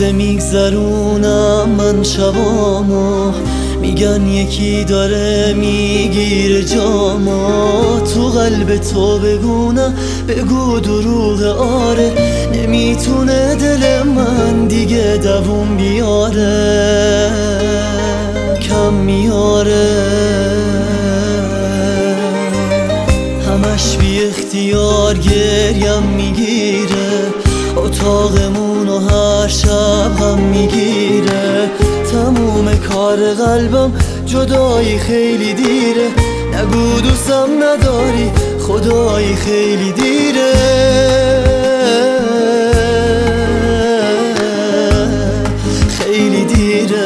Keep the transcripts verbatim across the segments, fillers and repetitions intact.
آهسته میگذرونم من شبامو، میگن یکی داره میگیره جامو. تو قلب تو بگونم بگو دروغ آره، نمیتونه دل من دیگه دووم بیاره، کم میاره. همش بی اختیار گریم میگیره، اتاقمونو هر شب هم میگیره. تموم کار قلبم جدایی خیلی دیره، نگو دوستم نداری خدایی خیلی دیره. خیلی دیره.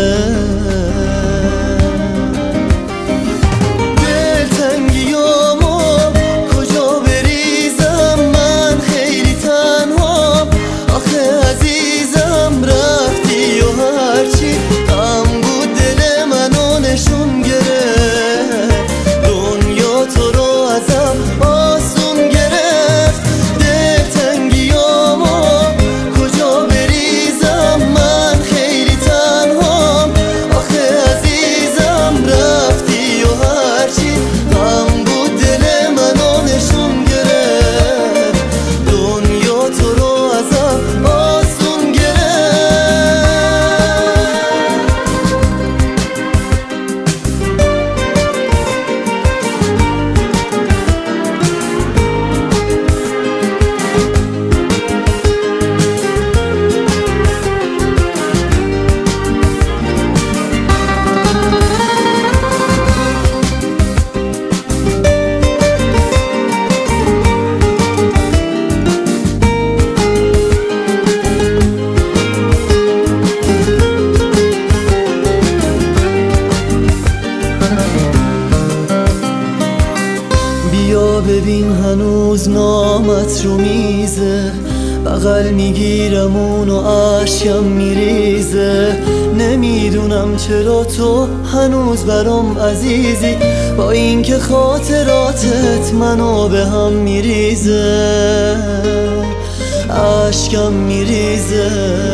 دلتنگیامو کجا بریزم من خیلی تنها، آخه عزیزم رفتی و هرچی غم بود دل منو نشون گرفت، دنیا تو رو ازم آسون گرفت. دلتنگیامو کجا بریزم من خیلی تنهام، آخه عزیزم رفتی و هرچی غم بود دل منو نشون گرفت، دنیا تو رو ازم آسون گرفت. بیا ببین هنوز نامت رو میزه، بغل میگیرم اونو اشکم میریزه. نمیدونم چرا تو هنوز برام عزیزی، با اینکه خاطراتت منو به هم میریزه، اشکم میریزه.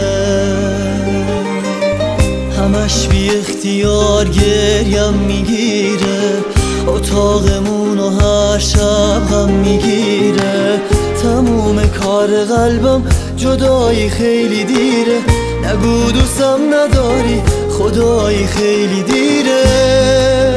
همش بی اختیار گریم میگیره، اتاقمونو هر شب هم میگیره. تموم کار قلبم جدایی خیلی دیره، نگو دوستم نداری خدایی خیلی دیره.